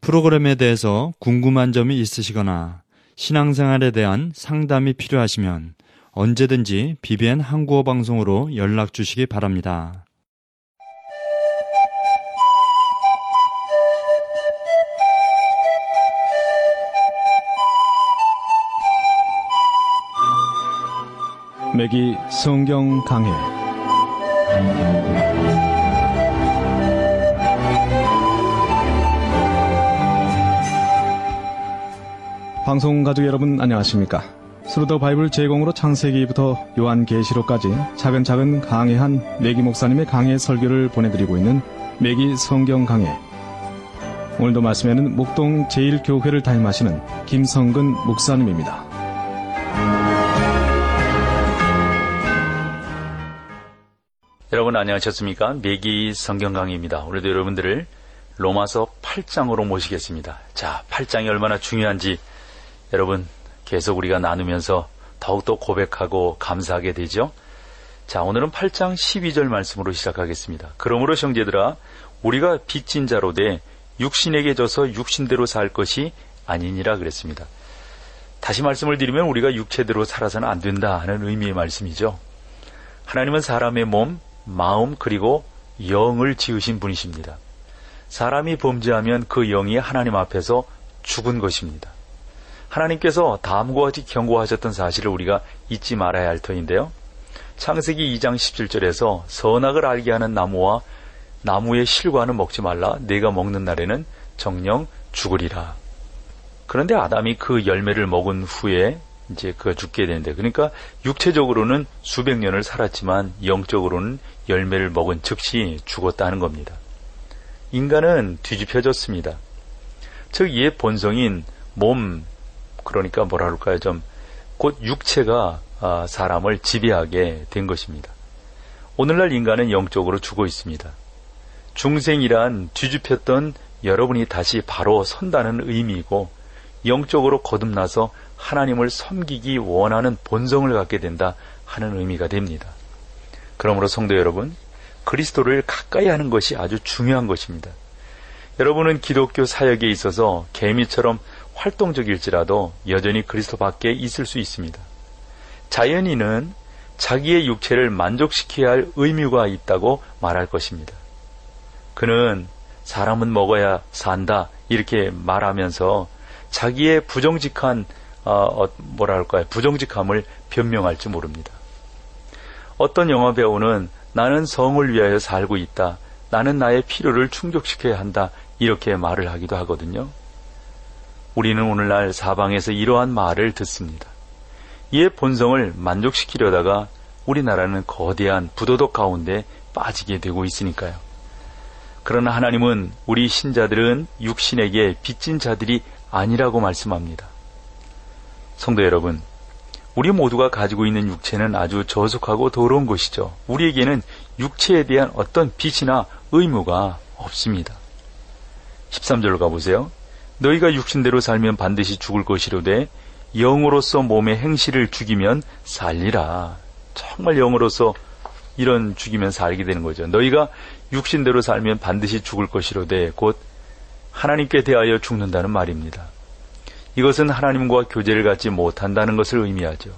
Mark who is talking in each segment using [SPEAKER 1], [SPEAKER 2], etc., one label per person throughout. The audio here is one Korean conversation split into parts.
[SPEAKER 1] 프로그램에 대해서 궁금한 점이 있으시거나 신앙생활에 대한 상담이 필요하시면 언제든지 BBN 한국어 방송으로 연락 주시기 바랍니다.
[SPEAKER 2] 매기 성경 강해. 방송 가족 여러분 안녕하십니까? 스루더 바이블 제공으로 창세기부터 요한계시록까지 차근차근 강해한 매기 목사님의 강해 설교를 보내드리고 있는 매기 성경 강해. 오늘도 말씀에는 목동 제1교회를 담임하시는 김성근 목사님입니다.
[SPEAKER 3] 여러분 안녕하셨습니까? 매기 성경 강해입니다. 오늘도 여러분들을 로마서 8장으로 모시겠습니다. 자, 8장이 얼마나 중요한지 여러분 계속 우리가 나누면서 더욱더 고백하고 감사하게 되죠. 자, 오늘은 8장 12절 말씀으로 시작하겠습니다. 그러므로 형제들아 우리가 빚진 자로 돼 육신에게 져서 육신대로 살 것이 아니니라 그랬습니다. 다시 말씀을 드리면 우리가 육체대로 살아서는 안 된다 하는 의미의 말씀이죠. 하나님은 사람의 몸, 마음 그리고 영을 지으신 분이십니다. 사람이 범죄하면 그 영이 하나님 앞에서 죽은 것입니다. 하나님께서 다음과 같이 경고하셨던 사실을 우리가 잊지 말아야 할 터인데요. 창세기 2장 17절에서 선악을 알게 하는 나무와 나무의 실과는 먹지 말라. 내가 먹는 날에는 정녕 죽으리라. 그런데 아담이 그 열매를 먹은 후에 이제 그가 죽게 되는데, 그러니까 육체적으로는 수백 년을 살았지만 영적으로는 열매를 먹은 즉시 죽었다는 겁니다. 인간은 뒤집혀졌습니다. 즉 옛 본성인 몸, 그러니까 뭐라 그럴까요? 곧 육체가 사람을 지배하게 된 것입니다. 오늘날 인간은 영적으로 죽어 있습니다. 중생이란 뒤집혔던 여러분이 다시 바로 선다는 의미이고, 영적으로 거듭나서 하나님을 섬기기 원하는 본성을 갖게 된다 하는 의미가 됩니다. 그러므로 성도 여러분, 그리스도를 가까이 하는 것이 아주 중요한 것입니다. 여러분은 기독교 사역에 있어서 개미처럼 활동적일지라도 여전히 그리스도 밖에 있을 수 있습니다. 자연인은 자기의 육체를 만족시켜야 할 의무가 있다고 말할 것입니다. 그는 사람은 먹어야 산다 이렇게 말하면서 자기의 부정직한 부정직함을 변명할지 모릅니다. 어떤 영화 배우는 나는 성을 위하여 살고 있다. 나는 나의 필요를 충족시켜야 한다. 이렇게 말을 하기도 하거든요. 우리는 오늘날 사방에서 이러한 말을 듣습니다. 이의 본성을 만족시키려다가 우리나라는 거대한 부도덕 가운데 빠지게 되고 있으니까요. 그러나 하나님은 우리 신자들은 육신에게 빚진 자들이 아니라고 말씀합니다. 성도 여러분, 우리 모두가 가지고 있는 육체는 아주 저속하고 더러운 것이죠. 우리에게는 육체에 대한 어떤 빚이나 의무가 없습니다. 13절로 가보세요. 너희가 육신대로 살면 반드시 죽을 것이로되 영으로서 몸의 행실을 죽이면 살리라. 정말 영으로서 이런 죽이면 살게 되는 거죠. 너희가 육신대로 살면 반드시 죽을 것이로되 곧 하나님께 대하여 죽는다는 말입니다. 이것은 하나님과 교제를 갖지 못한다는 것을 의미하죠.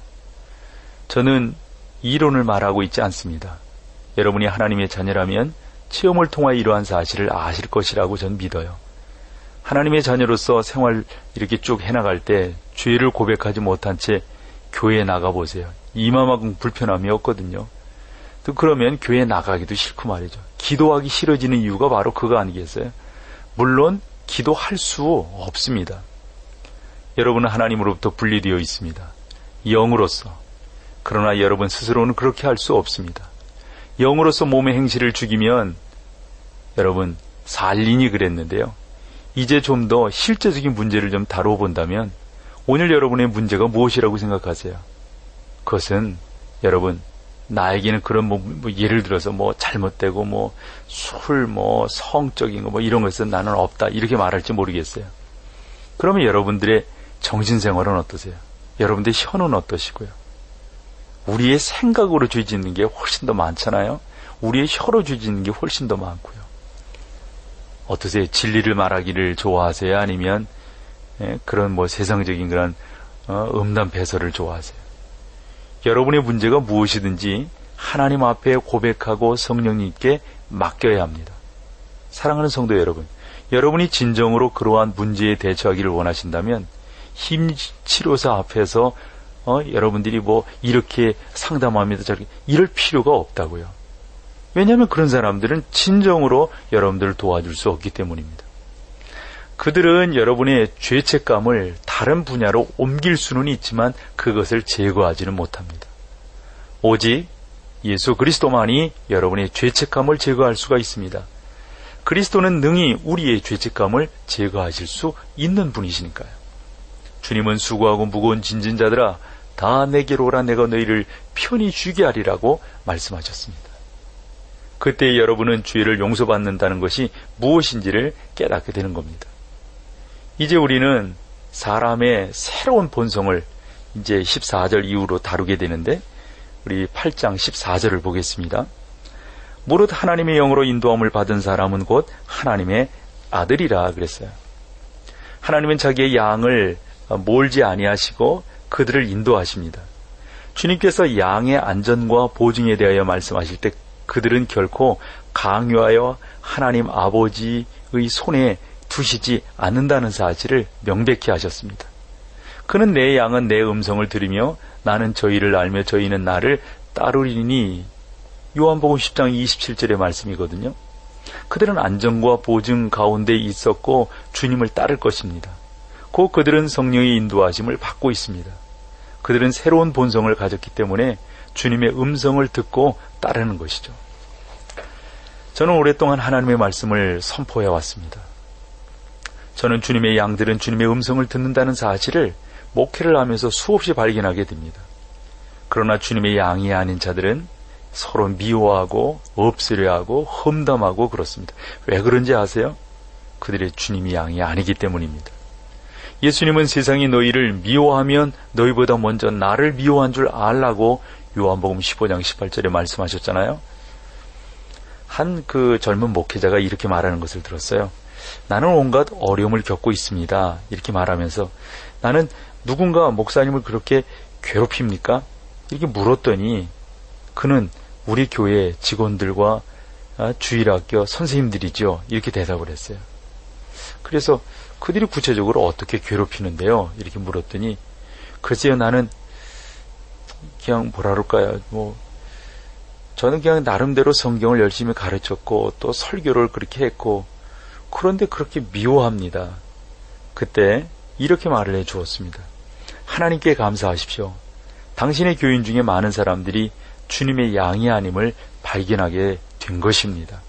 [SPEAKER 3] 저는 이론을 말하고 있지 않습니다. 여러분이 하나님의 자녀라면 체험을 통하여 이러한 사실을 아실 것이라고 저는 믿어요. 하나님의 자녀로서 생활 이렇게 쭉 해나갈 때 죄를 고백하지 못한 채 교회에 나가보세요. 이마만큼 불편함이 없거든요. 또 그러면 교회에 나가기도 싫고 말이죠. 기도하기 싫어지는 이유가 바로 그거 아니겠어요? 물론 기도할 수 없습니다. 여러분은 하나님으로부터 분리되어 있습니다. 영으로서. 그러나 여러분 스스로는 그렇게 할 수 없습니다. 영으로서 몸의 행실을 죽이면 여러분 살리니 그랬는데요. 이제 좀 더 실제적인 문제를 좀 다루어 본다면 오늘 여러분의 문제가 무엇이라고 생각하세요? 그것은 여러분 나에게는 그런 예를 들어서 잘못되고 술 성적인 거 이런 것은 나는 없다 이렇게 말할지 모르겠어요. 그러면 여러분들의 정신생활은 어떠세요? 여러분들의 혀는 어떠시고요? 우리의 생각으로 죄 짓는 게 훨씬 더 많잖아요. 우리의 혀로 죄 짓는 게 훨씬 더 많고요. 어떠세요? 진리를 말하기를 좋아하세요? 아니면 그런 세상적인 그런 음담 배설을 좋아하세요? 여러분의 문제가 무엇이든지 하나님 앞에 고백하고 성령님께 맡겨야 합니다. 사랑하는 성도 여러분, 여러분이 진정으로 그러한 문제에 대처하기를 원하신다면 힘치료사 앞에서 여러분들이 이렇게 상담합니다, 저렇게 이럴 필요가 없다고요. 왜냐하면 그런 사람들은 진정으로 여러분들을 도와줄 수 없기 때문입니다. 그들은 여러분의 죄책감을 다른 분야로 옮길 수는 있지만 그것을 제거하지는 못합니다. 오직 예수 그리스도만이 여러분의 죄책감을 제거할 수가 있습니다. 그리스도는 능히 우리의 죄책감을 제거하실 수 있는 분이시니까요. 주님은 수고하고 무거운 짐진 자들아 다 내게로 오라, 내가 너희를 편히 쉬게 하리라고 말씀하셨습니다. 그때 여러분은 죄를 용서받는다는 것이 무엇인지를 깨닫게 되는 겁니다. 이제 우리는 사람의 새로운 본성을 이제 14절 이후로 다루게 되는데, 우리 8장 14절을 보겠습니다. 무릇 하나님의 영으로 인도함을 받은 사람은 곧 하나님의 아들이라 그랬어요. 하나님은 자기의 양을 몰지 아니하시고 그들을 인도하십니다. 주님께서 양의 안전과 보증에 대하여 말씀하실 때 그들은 결코 강요하여 하나님 아버지의 손에 두시지 않는다는 사실을 명백히 하셨습니다. 그는 내 양은 내 음성을 들으며 나는 저희를 알며 저희는 나를 따르리니, 요한복음 10장 27절의 말씀이거든요. 그들은 안전과 보증 가운데 있었고 주님을 따를 것입니다. 곧 그들은 성령의 인도하심을 받고 있습니다. 그들은 새로운 본성을 가졌기 때문에 주님의 음성을 듣고 따르는 것이죠. 저는 오랫동안 하나님의 말씀을 선포해 왔습니다. 저는 주님의 양들은 주님의 음성을 듣는다는 사실을 목회를 하면서 수없이 발견하게 됩니다. 그러나 주님의 양이 아닌 자들은 서로 미워하고 없으려하고 험담하고 그렇습니다. 왜 그런지 아세요? 그들의 주님이 양이 아니기 때문입니다. 예수님은 세상이 너희를 미워하면 너희보다 먼저 나를 미워한 줄 알라고 요한복음 15장 18절에 말씀하셨잖아요. 한 젊은 목회자가 이렇게 말하는 것을 들었어요. 나는 온갖 어려움을 겪고 있습니다. 이렇게 말하면서, 나는 누군가 목사님을 그렇게 괴롭힙니까? 이렇게 물었더니 그는 우리 교회 직원들과 주일학교 선생님들이죠. 이렇게 대답을 했어요. 그래서 그들이 구체적으로 어떻게 괴롭히는데요? 이렇게 물었더니, 글쎄요, 나는 그냥 뭐라 그럴까요? 저는 그냥 나름대로 성경을 열심히 가르쳤고 또 설교를 그렇게 했고, 그런데 그렇게 미워합니다. 그때 이렇게 말을 해 주었습니다. 하나님께 감사하십시오. 당신의 교인 중에 많은 사람들이 주님의 양이 아님을 발견하게 된 것입니다.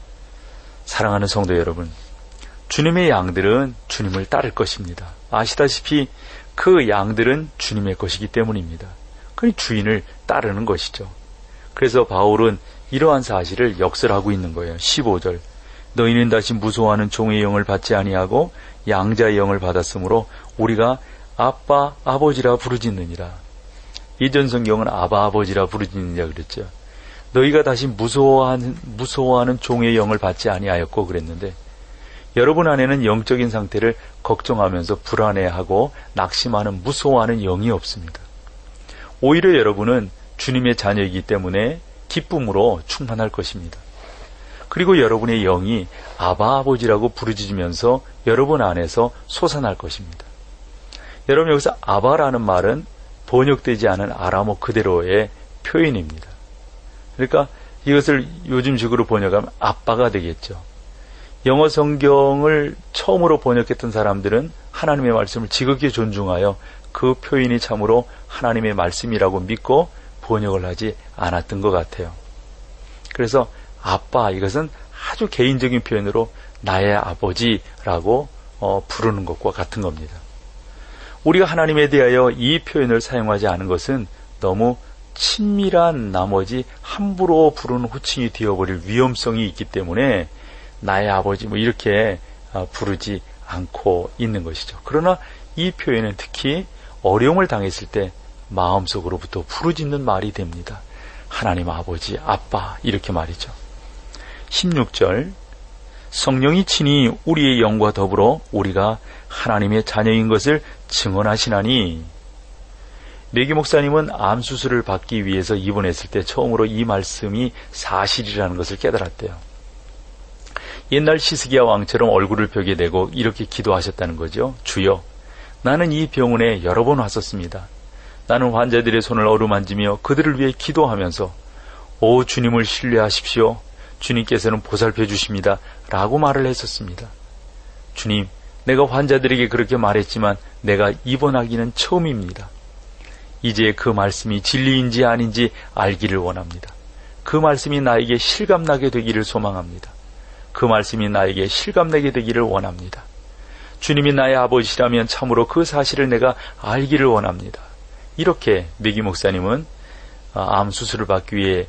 [SPEAKER 3] 사랑하는 성도 여러분, 주님의 양들은 주님을 따를 것입니다. 아시다시피 그 양들은 주님의 것이기 때문입니다. 그 주인을 따르는 것이죠. 그래서 바울은 이러한 사실을 역설하고 있는 거예요. 15절, 너희는 다시 무소하는 종의 영을 받지 아니하고 양자의 영을 받았으므로 우리가 아빠 아버지라 부르짖느니라. 이전 성경은 아바 아버지라 부르짖느니라 그랬죠. 너희가 다시 무소하는 종의 영을 받지 아니하였고 그랬는데, 여러분 안에는 영적인 상태를 걱정하면서 불안해하고 낙심하는 무소하는 영이 없습니다. 오히려 여러분은 주님의 자녀이기 때문에 기쁨으로 충만할 것입니다. 그리고 여러분의 영이 아바 아버지라고 부르짖으면서 여러분 안에서 솟아날 것입니다. 여러분, 여기서 아바라는 말은 번역되지 않은 아람어 그대로의 표현입니다. 그러니까 이것을 요즘식으로 번역하면 아빠가 되겠죠. 영어 성경을 처음으로 번역했던 사람들은 하나님의 말씀을 지극히 존중하여 그 표현이 참으로 하나님의 말씀이라고 믿고 번역을 하지 않았던 것 같아요. 그래서 아빠, 이것은 아주 개인적인 표현으로 나의 아버지라고 부르는 것과 같은 겁니다. 우리가 하나님에 대하여 이 표현을 사용하지 않은 것은 너무 친밀한 나머지 함부로 부르는 호칭이 되어버릴 위험성이 있기 때문에 나의 아버지 이렇게 부르지 않고 있는 것이죠. 그러나 이 표현은 특히 어려움을 당했을 때 마음속으로부터 부르짖는 말이 됩니다. 하나님 아버지, 아빠, 이렇게 말이죠. 16절, 성령이 친히 우리의 영과 더불어 우리가 하나님의 자녀인 것을 증언하시나니. 매기 목사님은 암 수술을 받기 위해서 입원했을 때 처음으로 이 말씀이 사실이라는 것을 깨달았대요. 옛날 시스기야 왕처럼 얼굴을 벽에 대고 이렇게 기도하셨다는 거죠. 주여, 나는 이 병원에 여러 번 왔었습니다. 나는 환자들의 손을 어루만지며 그들을 위해 기도하면서 오 주님을 신뢰하십시오. 주님께서는 보살펴 주십니다. 라고 말을 했었습니다. 주님, 내가 환자들에게 그렇게 말했지만 내가 입원하기는 처음입니다. 이제 그 말씀이 진리인지 아닌지 알기를 원합니다. 그 말씀이 나에게 실감나게 되기를 소망합니다. 그 말씀이 나에게 실감나게 되기를 원합니다. 주님이 나의 아버지라면 참으로 그 사실을 내가 알기를 원합니다. 이렇게 매기 목사님은 암 수술을 받기 위해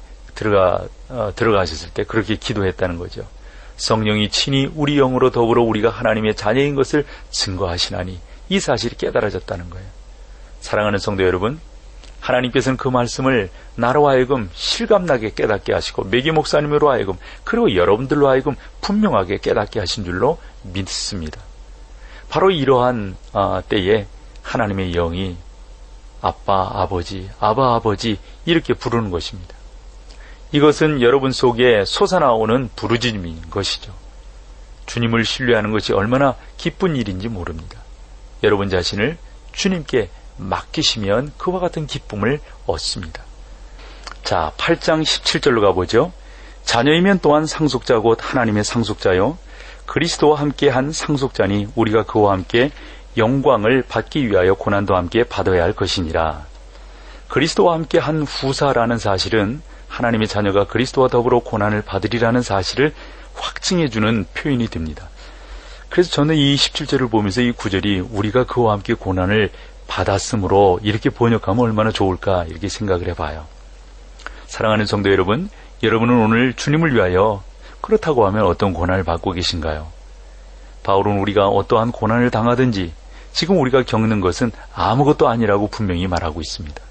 [SPEAKER 3] 들어가셨을 때 그렇게 기도했다는 거죠. 성령이 친히 우리 영으로 더불어 우리가 하나님의 자녀인 것을 증거하시나니, 이 사실이 깨달아졌다는 거예요. 사랑하는 성도 여러분, 하나님께서는 그 말씀을 나로 하여금 실감나게 깨닫게 하시고 매기 목사님으로 하여금, 그리고 여러분들로 하여금 분명하게 깨닫게 하신 줄로 믿습니다. 바로 이러한 때에 하나님의 영이 아빠, 아버지, 아바, 아버지 이렇게 부르는 것입니다. 이것은 여러분 속에 솟아나오는 부르짖음인 것이죠. 주님을 신뢰하는 것이 얼마나 기쁜 일인지 모릅니다. 여러분 자신을 주님께 맡기시면 그와 같은 기쁨을 얻습니다. 자, 8장 17절로 가보죠. 자녀이면 또한 상속자 곧 하나님의 상속자요 그리스도와 함께 한 상속자니 우리가 그와 함께 영광을 받기 위하여 고난도 함께 받아야 할 것이니라. 그리스도와 함께 한 후사라는 사실은 하나님의 자녀가 그리스도와 더불어 고난을 받으리라는 사실을 확증해주는 표현이 됩니다. 그래서 저는 이 17절을 보면서 이 구절이 우리가 그와 함께 고난을 받았으므로 이렇게 번역하면 얼마나 좋을까 이렇게 생각을 해봐요. 사랑하는 성도 여러분, 여러분은 오늘 주님을 위하여 그렇다고 하면 어떤 고난을 받고 계신가요? 바울은 우리가 어떠한 고난을 당하든지 지금 우리가 겪는 것은 아무것도 아니라고 분명히 말하고 있습니다.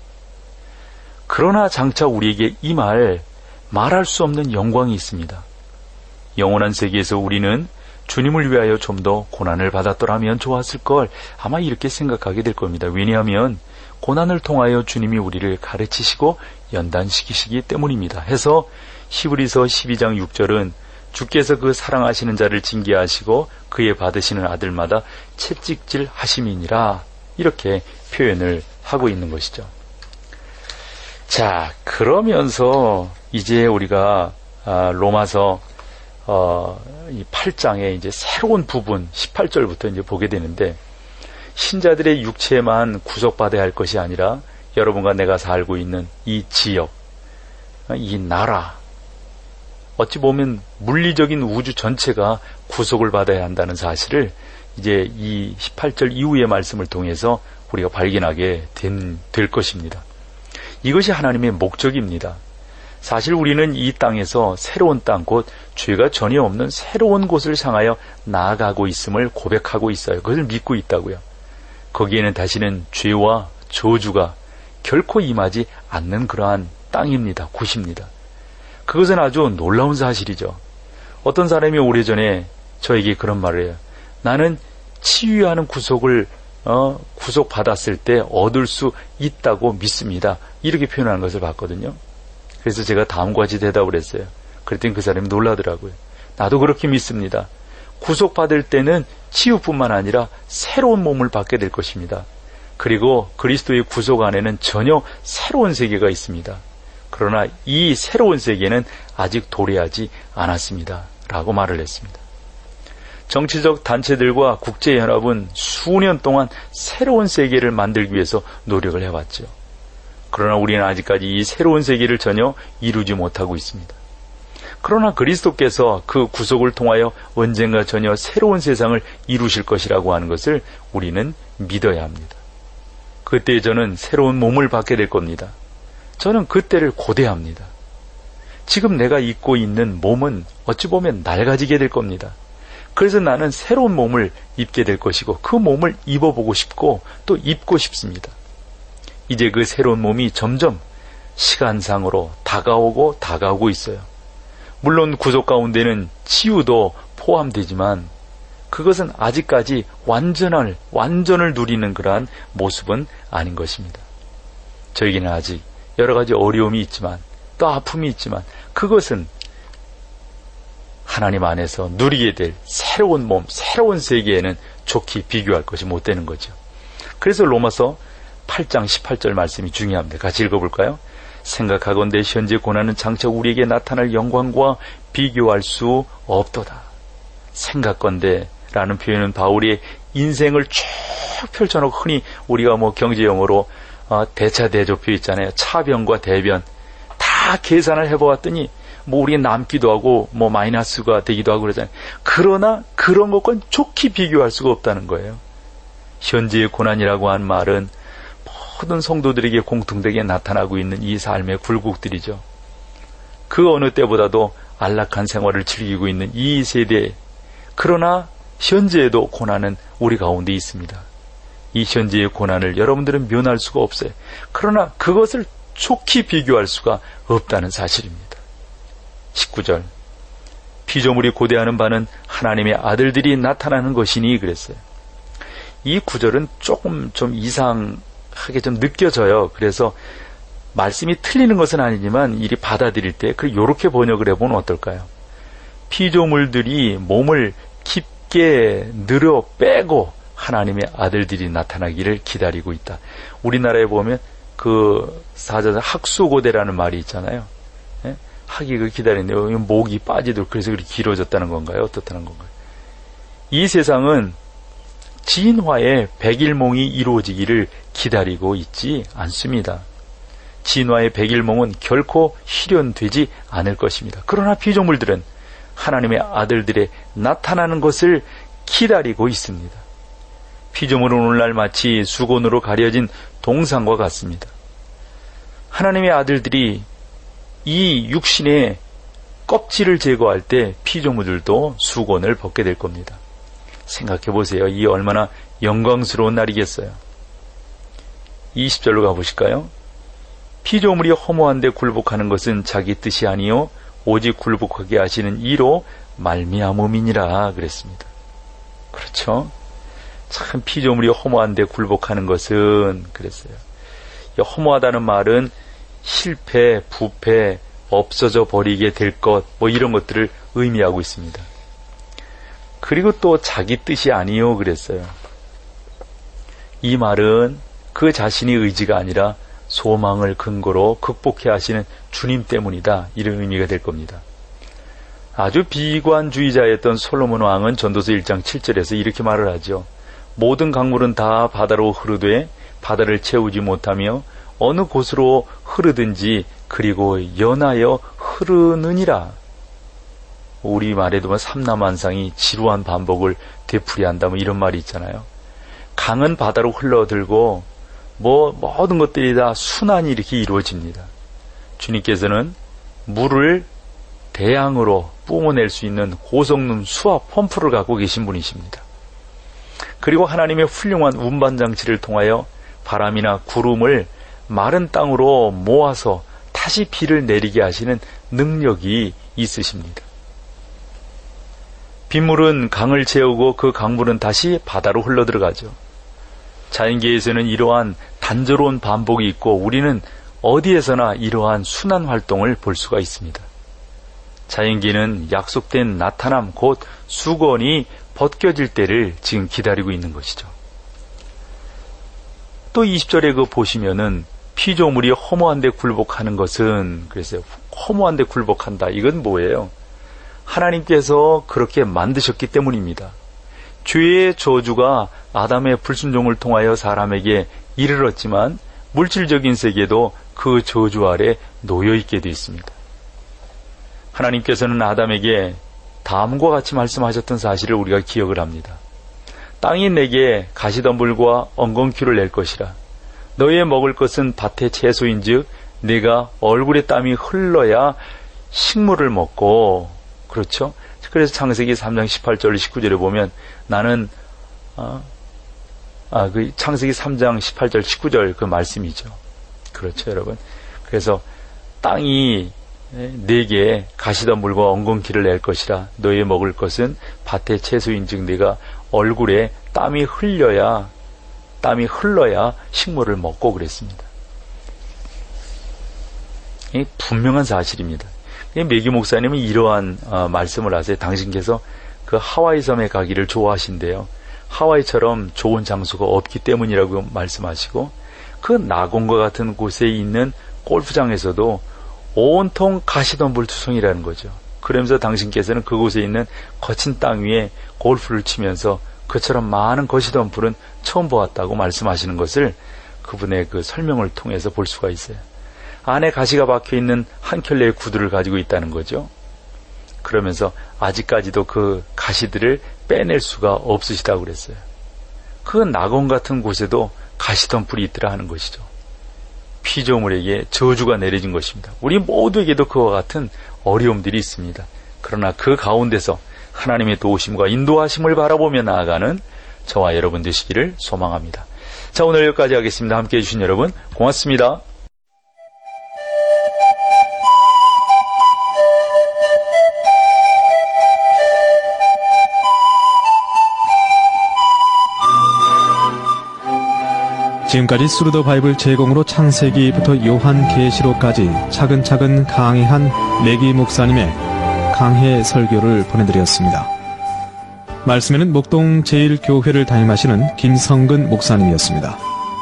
[SPEAKER 3] 그러나 장차 우리에게 말할 수 없는 영광이 있습니다. 영원한 세계에서 우리는 주님을 위하여 좀 더 고난을 받았더라면 좋았을 걸 아마 이렇게 생각하게 될 겁니다. 왜냐하면 고난을 통하여 주님이 우리를 가르치시고 연단시키시기 때문입니다. 해서 히브리서 12장 6절은 주께서 그 사랑하시는 자를 징계하시고 그의 받으시는 아들마다 채찍질 하심이니라, 이렇게 표현을 하고 있는 것이죠. 자, 그러면서 이제 우리가 로마서 이 8장의 이제 새로운 부분 18절부터 이제 보게 되는데, 신자들의 육체만 구속받아야 할 것이 아니라 여러분과 내가 살고 있는 이 지역, 이 나라, 어찌 보면 물리적인 우주 전체가 구속을 받아야 한다는 사실을 이제 이 18절 이후의 말씀을 통해서 우리가 발견하게 될 것입니다. 이것이 하나님의 목적입니다. 사실 우리는 이 땅에서 새로운 땅, 곧 죄가 전혀 없는 새로운 곳을 향하여 나아가고 있음을 고백하고 있어요. 그것을 믿고 있다고요. 거기에는 다시는 죄와 저주가 결코 임하지 않는 그러한 땅입니다. 곳입니다. 그것은 아주 놀라운 사실이죠. 어떤 사람이 오래전에 저에게 그런 말을 해요. 나는 치유하는 구속받았을 때 얻을 수 있다고 믿습니다. 이렇게 표현하는 것을 봤거든요. 그래서 제가 다음과 같이 대답을 했어요. 그랬더니 그 사람이 놀라더라고요. 나도 그렇게 믿습니다. 구속받을 때는 치유뿐만 아니라 새로운 몸을 받게 될 것입니다. 그리고 그리스도의 구속 안에는 전혀 새로운 세계가 있습니다. 그러나 이 새로운 세계는 아직 도래하지 않았습니다. 라고 말을 했습니다. 정치적 단체들과 국제연합은 수년 동안 새로운 세계를 만들기 위해서 노력을 해왔죠. 그러나 우리는 아직까지 이 새로운 세계를 전혀 이루지 못하고 있습니다. 그러나 그리스도께서 그 구속을 통하여 언젠가 전혀 새로운 세상을 이루실 것이라고 하는 것을 우리는 믿어야 합니다. 그때 저는 새로운 몸을 받게 될 겁니다. 저는 그때를 고대합니다. 지금 내가 입고 있는 몸은 어찌 보면 낡아지게 될 겁니다. 그래서 나는 새로운 몸을 입게 될 것이고 그 몸을 입어보고 싶고 또 입고 싶습니다. 이제 그 새로운 몸이 점점 시간상으로 다가오고 있어요. 물론 구속 가운데는 치유도 포함되지만 그것은 아직까지 완전을 누리는 그러한 모습은 아닌 것입니다. 저에게는 아직 여러 가지 어려움이 있지만 또 아픔이 있지만 그것은 하나님 안에서 누리게 될 새로운 몸, 새로운 세계에는 좋게 비교할 것이 못 되는 거죠. 그래서 로마서 8장 18절 말씀이 중요합니다. 같이 읽어볼까요? 생각하건대 현재 고난은 장차 우리에게 나타날 영광과 비교할 수 없도다. 생각건대 라는 표현은 바울의 인생을 쭉 펼쳐놓고 흔히 우리가 경제용어로 대차대조표 있잖아요. 차변과 대변 다 계산을 해보았더니 우리가 남기도 하고 마이너스가 되기도 하고 그러잖아요. 그러나 그런 것과는 좋게 비교할 수가 없다는 거예요. 현재의 고난이라고 한 말은 모든 성도들에게 공통되게 나타나고 있는 이 삶의 굴곡들이죠. 그 어느 때보다도 안락한 생활을 즐기고 있는 이 세대, 그러나 현재에도 고난은 우리 가운데 있습니다. 이 현재의 고난을 여러분들은 면할 수가 없어요. 그러나 그것을 좋게 비교할 수가 없다는 사실입니다. 19절, 피조물이 고대하는 바는 하나님의 아들들이 나타나는 것이니 그랬어요. 이 구절은 조금 좀 이상하게 좀 느껴져요. 그래서 말씀이 틀리는 것은 아니지만 이리 받아들일 때 이렇게 번역을 해보면 어떨까요? 피조물들이 몸을 깊게 늘어 빼고 하나님의 아들들이 나타나기를 기다리고 있다. 우리나라에 보면 사자자 학수고대라는 말이 있잖아요. 예? 학이 기다리는데 목이 빠지도록 그래서 그렇게 길어졌다는 건가요? 어떻다는 건가요? 이 세상은 진화의 백일몽이 이루어지기를 기다리고 있지 않습니다. 진화의 백일몽은 결코 실현되지 않을 것입니다. 그러나 피조물들은 하나님의 아들들의 나타나는 것을 기다리고 있습니다. 피조물은 오늘날 마치 수건으로 가려진 동상과 같습니다. 하나님의 아들들이 이 육신의 껍질을 제거할 때 피조물들도 수건을 벗게 될 겁니다. 생각해 보세요. 이 얼마나 영광스러운 날이겠어요. 20절로 가보실까요? 피조물이 허무한데 굴복하는 것은 자기 뜻이 아니요 오직 굴복하게 하시는 이로 말미암음이니라 그랬습니다. 그렇죠? 참 피조물이 허무한데 굴복하는 것은 그랬어요. 허무하다는 말은 실패, 부패, 없어져 버리게 될 것, 이런 것들을 의미하고 있습니다. 그리고 또 자기 뜻이 아니요 그랬어요. 이 말은 그 자신의 의지가 아니라 소망을 근거로 극복해 하시는 주님 때문이다, 이런 의미가 될 겁니다. 아주 비관주의자였던 솔로몬 왕은 전도서 1장 7절에서 이렇게 말을 하죠. 모든 강물은 다 바다로 흐르되 바다를 채우지 못하며 어느 곳으로 흐르든지 그리고 연하여 흐르느니라. 우리 말에도 삼라만상이 지루한 반복을 되풀이한다 이런 말이 있잖아요. 강은 바다로 흘러들고 모든 것들이 다 순환이 이렇게 이루어집니다. 주님께서는 물을 대양으로 뿜어낼 수 있는 고성능 수압 펌프를 갖고 계신 분이십니다. 그리고 하나님의 훌륭한 운반장치를 통하여 바람이나 구름을 마른 땅으로 모아서 다시 비를 내리게 하시는 능력이 있으십니다. 빗물은 강을 채우고 그 강물은 다시 바다로 흘러들어가죠. 자연계에서는 이러한 단조로운 반복이 있고 우리는 어디에서나 이러한 순환 활동을 볼 수가 있습니다. 자연계는 약속된 나타남 곧 수건이 벗겨질 때를 지금 기다리고 있는 것이죠. 또 20절에 보시면은 피조물이 허무한데 굴복하는 것은 그랬어요. 허무한데 굴복한다. 이건 뭐예요? 하나님께서 그렇게 만드셨기 때문입니다. 죄의 저주가 아담의 불순종을 통하여 사람에게 이르렀지만 물질적인 세계도 그 저주 아래 놓여있게 되어 있습니다. 하나님께서는 아담에게 다음과 같이 말씀하셨던 사실을 우리가 기억을 합니다. 땅이 내게 가시덤불과 엉겅퀴를 낼 것이라. 너희의 먹을 것은 밭의 채소인즉 네가 얼굴에 땀이 흘러야 식물을 먹고. 그렇죠? 그래서 창세기 3장 18절 19절에 보면 나는 창세기 3장 18절 19절 그 말씀이죠. 그렇죠, 여러분? 그래서 땅이 네게 가시덤불과 엉겅퀴를 낼 것이라. 너의 먹을 것은 밭의 채소인즉 네가 얼굴에 땀이 흘러야 식물을 먹고 그랬습니다. 이 분명한 사실입니다. 매기 목사님은 이러한 말씀을 하세요. 당신께서 그 하와이 섬에 가기를 좋아하신대요. 하와이처럼 좋은 장소가 없기 때문이라고 말씀하시고, 그 낙원과 같은 곳에 있는 골프장에서도 온통 가시덤불 투성이라는 거죠. 그러면서 당신께서는 그곳에 있는 거친 땅 위에 골프를 치면서 그처럼 많은 가시덤불은 처음 보았다고 말씀하시는 것을 그분의 그 설명을 통해서 볼 수가 있어요. 안에 가시가 박혀있는 한 켤레의 구두를 가지고 있다는 거죠. 그러면서 아직까지도 그 가시들을 빼낼 수가 없으시다고 그랬어요. 그 낙원 같은 곳에도 가시덤불이 있더라 하는 것이죠. 피조물에게 저주가 내려진 것입니다. 우리 모두에게도 그와 같은 어려움들이 있습니다. 그러나 그 가운데서 하나님의 도우심과 인도하심을 바라보며 나아가는 저와 여러분 되시기를 소망합니다. 자, 오늘 여기까지 하겠습니다. 함께해 주신 여러분 고맙습니다.
[SPEAKER 2] 지금까지 스루더 바이블 제공으로 창세기부터 요한계시록까지 차근차근 강해한 매기 목사님의 강해 설교를 보내드렸습니다. 말씀에는 목동 제1교회를 담임하시는 김성근 목사님이었습니다.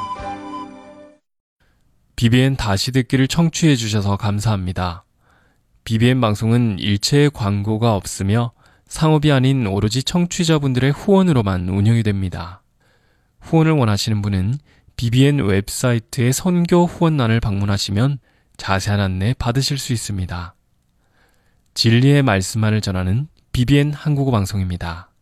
[SPEAKER 4] BBN 다시 듣기를 청취해 주셔서 감사합니다. BBN 방송은 일체의 광고가 없으며 상업이 아닌 오로지 청취자분들의 후원으로만 운영이 됩니다. 후원을 원하시는 분은 BBN 웹사이트의 선교 후원란을 방문하시면 자세한 안내 받으실 수 있습니다. 진리의 말씀만을 전하는 BBN 한국어 방송입니다.